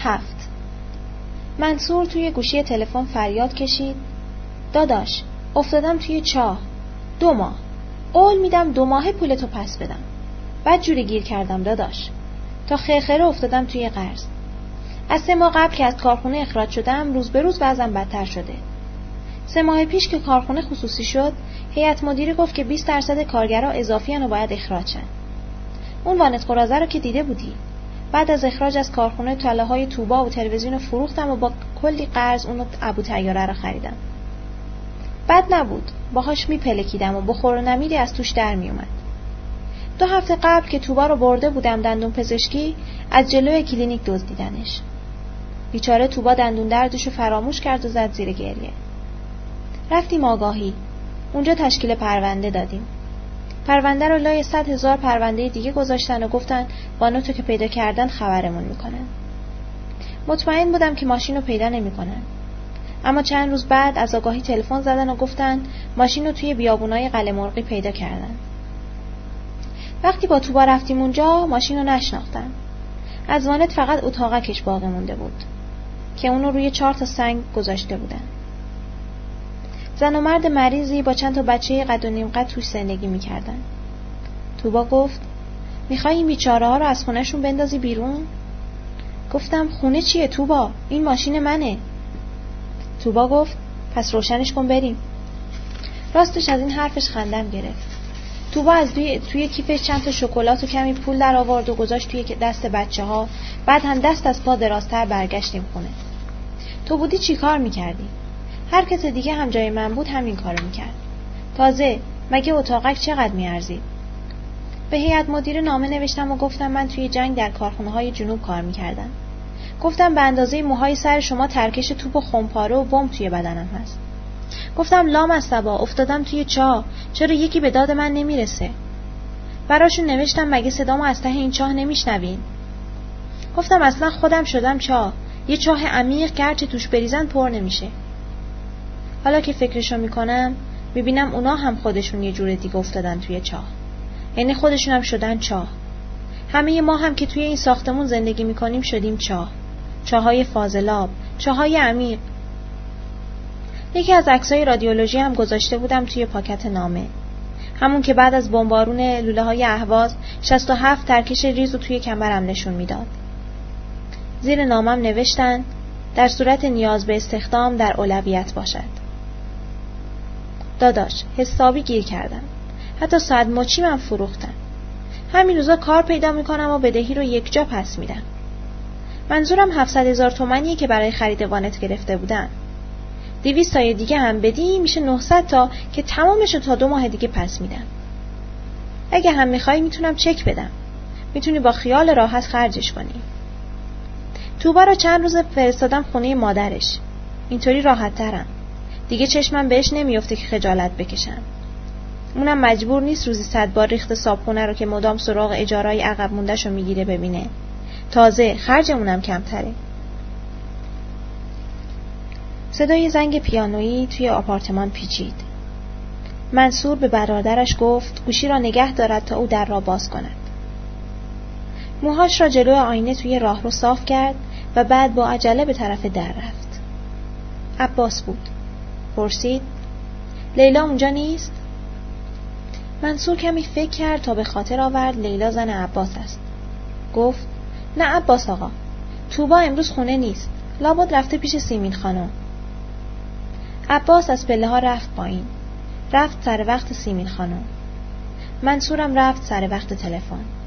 7. منصور توی گوشی تلفن فریاد کشید: داداش، افتادم توی چاه. 2 ماه. قول میدم 2 ماه پولتو پس بدم. بد جوری گیر کردم داداش. تا خرخره افتادم توی قرض. از 3 ماه قبل که از کارخونه اخراج شدم روز به روز وضعم بدتر شده. 3 ماه پیش که کارخونه خصوصی شد، هیئت مدیره گفت که 20% کارگرها اضافیان و باید اخراج شن. اون وانت قرازه رو که دیده بودی. بعد از اخراج از کارخونه طلاهای توبا و تلویزیون فروختم و با کلی قرض اونو ابو طیاره رو خریدم. بد نبود. باهاش میپلکیدم و بخور و نمیری از توش در میومد. 2 هفته قبل که توبا رو برده بودم دندون پزشکی، از جلوی کلینیک دزدیدنش. بیچاره توبا دندون دردشو فراموش کرد و زد زیر گریه. رفتیم آگاهی. اونجا تشکیل پرونده دادیم. پرونده رو لای 100,000 پرونده دیگه گذاشتن و گفتن با نوتو که پیدا کردن خبرمون میکنن. مطمئن بودم که ماشین رو پیدا نمیکنن. اما چند روز بعد از آگاهی تلفن زدن و گفتن ماشین رو توی بیابونای قلعه مرغی پیدا کردن. وقتی با توبا رفتیم اونجا ماشین رو نشناختن. از وانت فقط اتاقکش باقی مونده بود که اونو روی 4 تا سنگ گذاشته بودن. زن و مرد مریضی با چند تا بچه قد و نیم قد توش زندگی میکردن. توبا گفت میخوای این بیچاره ها رو از خونهشون بندازی بیرون؟ گفتم خونه چیه توبا؟ این ماشین منه. توبا گفت پس روشنش کن بریم. راستش از این حرفش خندم گرفت. توبا از توی کیفش چند تا شکلات و کمی پول در آورد و گذاشت توی دست بچه ها. بعد هم دست از پا درازتر برگشتیم خونه. تو بودی چی کار میکردی؟ هر کس دیگه هم جای من بود همین کارو میکرد. تازه مگه اتاقک چقدر میارزید؟ به هیئت مدیره نامه نوشتم و گفتم من توی جنگ در کارخونه‌های جنوب کار میکردم. گفتم به اندازه موهای سر شما ترکش توپ و خمپاره و بمب توی بدنم هست. گفتم لام از صبا افتادم توی چاه، چرا یکی به داد من نمیرسه؟ براشون نوشتم مگه صدامو از ته این چاه نمیشنوین؟ گفتم اصلا خودم شدم چاه، یه چاه عمیق که هرچی توش بریزن پر نمیشه. حالا که فکرشو میکنم میبینم اونا هم خودشون یه جور دیگه افتادن توی چاه. یعنی خودشون هم شدن چاه. همه ما هم که توی این ساختمون زندگی میکنیم شدیم چاه. چاهای فاضلاب، چاهای عمیق. یکی از عکسای رادیولوژی هم گذاشته بودم توی پاکت نامه. همون که بعد از بمبارون لوله‌های اهواز 67 ترکش ریز رو توی کمرم نشون میداد. زیر نامم نوشتن در صورت نیاز به استخدام در اولویت باشد. داداش حسابی گیر کردم. حتی ساعت مچی من فروختن. همین روزا کار پیدا میکنم و بدهی رو یک جا پس میدم. منظورم 700,000 تومانیه که برای خرید وانت گرفته بودم. 200 تای دیگه هم بدی میشه 900 تا که تمامشو تا 2 ماه دیگه پس میدم. اگه هم میخوای میتونم چک بدم. میتونی با خیال راحت خرجش کنی. توبا رو چند روز فرستادم خونه مادرش. اینطوری راحت ترم. دیگه چشمم بهش نمیفته که خجالت بکشم. اونم مجبور نیست روزی 100 بار ریخت صابخونه رو که مدام سراغ اجارای عقب موندهشو میگیره ببینه. تازه خرجمونم کمتره. صدای زنگ پیانویی توی آپارتمان پیچید. منصور به برادرش گفت گوشی را نگه دارد تا او در را باز کند. موهاش را جلوی آینه توی راهرو صاف کرد و بعد با عجله به طرف در رفت. عباس بود. پرسید لیلا اونجا نیست؟ منصور کمی فکر کرد تا به خاطر آورد لیلا زن عباس است. گفت نه عباس آقا، توبا امروز خونه نیست. لابد رفته پیش سیمین خانم. عباس از پله ها رفت پایین. رفت سر وقت سیمین خانم. منصورم رفت سر وقت تلفن.